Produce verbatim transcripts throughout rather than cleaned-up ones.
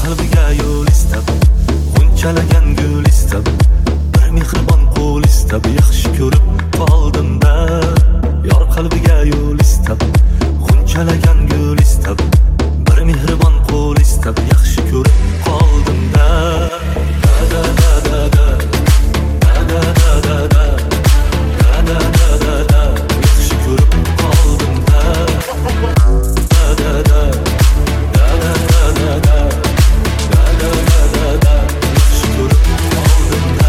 qalbiga yo'l istab, g'unchalagan gul istab, bir mehribon qo'l istab, yaxshi ko'rib qoldim-da. Yor qalbiga yo'l istab, g'unchalagan gul istab, bir mehribon qo'l istab, yaxshi ko'rib qoldim-da. Da da da da da da da da da da da da da yaxshi ko'rib qoldim-da. Da da da da da da da da da da da yaxshi ko'rib qoldim-da.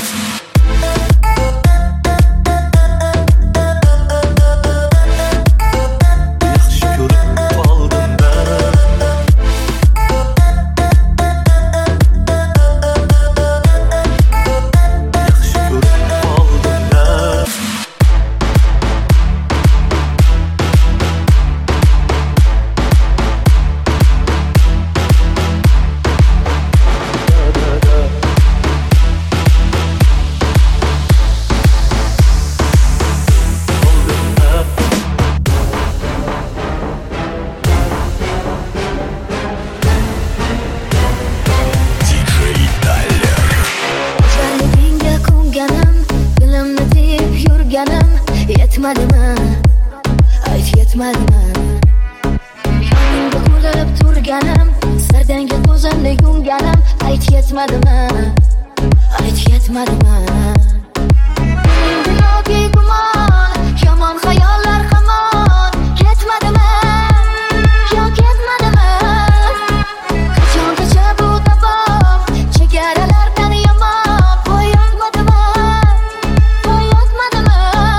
Yetmadimi? Ayt yetmadimi? Yoningda ko'rib turganim, sardanga ko'zimni yumganim, ayt yetmadimi? Ayt yetmadimi? Yo'qki gumon, yomon xayollar hamon, ketmadimi? Yo'q ketmadimi? Qachongacha bu davom, chegaralardan yomon, voy yotmadimi? Voy yotmadimi?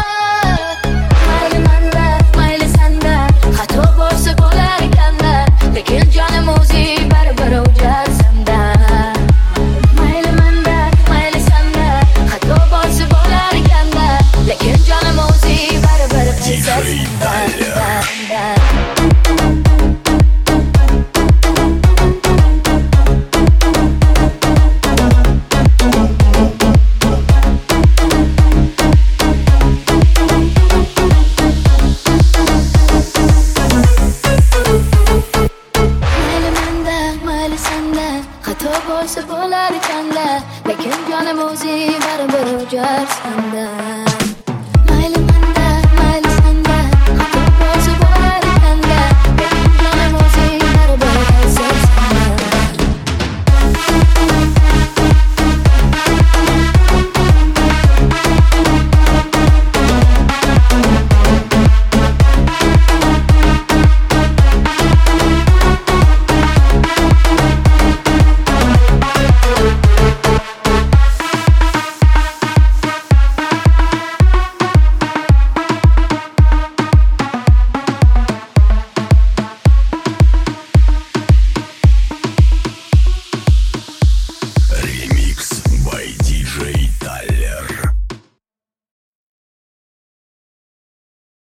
Lekin jonim o'zing baribir o'jar senda. Mayli manda, mayli senda, xato bo'lsa bo'lar ekanda. Lekin jonim o'zing baribir o'jar senda. Xato bo'lsa bo'lar ekanda, lekin jonim o'zing baribir o'jar senda.